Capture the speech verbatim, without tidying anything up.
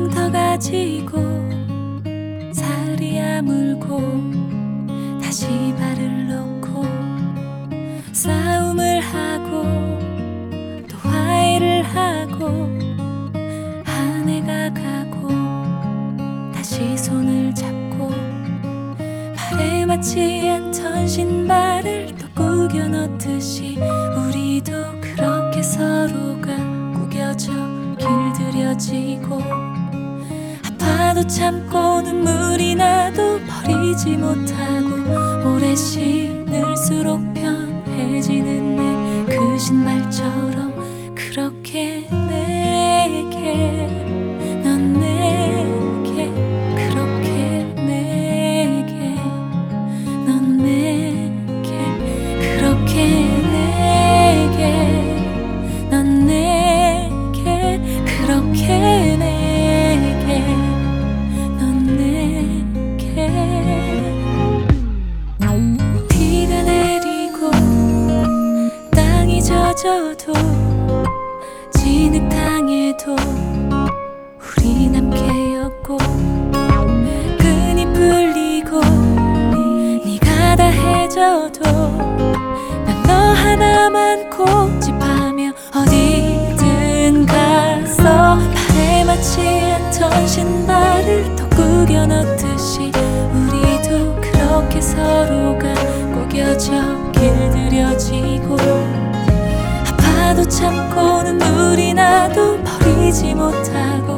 꿈터 가지고 사흘이 아물고 다시 발을 놓고 싸움을 하고 또 화해를 하고 한 해가 가고 다시 손을 잡고 발에 맞지 않던 신발을 또 구겨 넣듯이 우리도 그렇게 서로가 구겨져 길들여지고 아파도 참고 눈물이 나도 버리지 못하고 오래 신을수록 편해지는 내 그 신발처럼 그렇게 내게 넌 내게 그렇게 내게 넌 내게 그렇게 내게 넌 내게 그렇게 내게 넌 내게 비가 내리고 땅이 젖어도 진흙탕에도 우리 남캐였고 끈이 풀리고 네가 다 해져도 난 너 하나만 고집하며 어디든 가서 발에 맞지 않던 신발을 또 구겨 넣듯이 우리도 그렇게 서로가 구겨져 길들여지고 아파도 참고 눈물이 나도 버리지 못하고